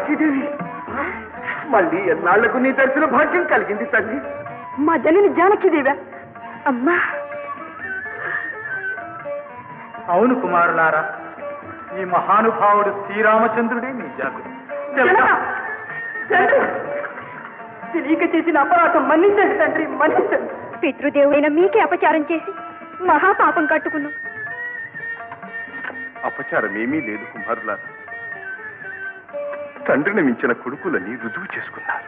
జానకీదేవి, మళ్ళీ ఎన్నాళ్లకు నీ దర్శన భాగ్యం కలిగింది తల్లి. మా జనని జానకీదేవా? అమ్మా. అవును కుమారులారా, ఈ మహానుభావుడు శ్రీరామచంద్రుడే మీ జాగురు. తెలియక చేసిన అపరాధం మన్నించండి తండ్రి, మన్నించండి. పితృదేవుడైన మీకే అపచారం చేసి మహాపాపం కట్టుకున్నాం. అపచారమేమీ లేదు కుమారులారా. తండ్రిని మించిన కొడుకులని రుజువు చేసుకున్నారు.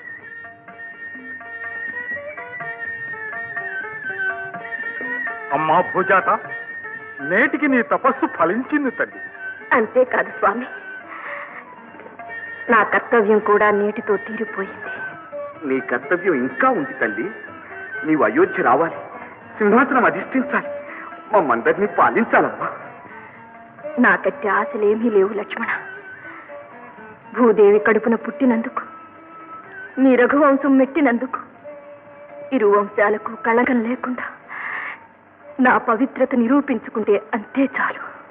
అమ్మా భూజాత, నేటికి నీ తపస్సు ఫలించింది తల్లి. అంతేకాదు స్వామి, నా కర్తవ్యం కూడా నేటితో తీరిపోయింది. నీ కర్తవ్యం ఇంకా ఉంది తల్లి. నీవు అయోధ్య రావాలి, సింహాసనం అధిష్ఠించాలి, మమ్మందరినీ పాలించాలమ్మా. నాకట్టి ఆశలేమీ లేవు లక్ష్మణ. భూదేవి కడుపున పుట్టినందుకు, నీ రఘువంశం మెట్టినందుకు, ఇరు వంశాలకు కళగం లేకుండా నా పవిత్రత నిరూపించుకుంటే అంతే చాలు.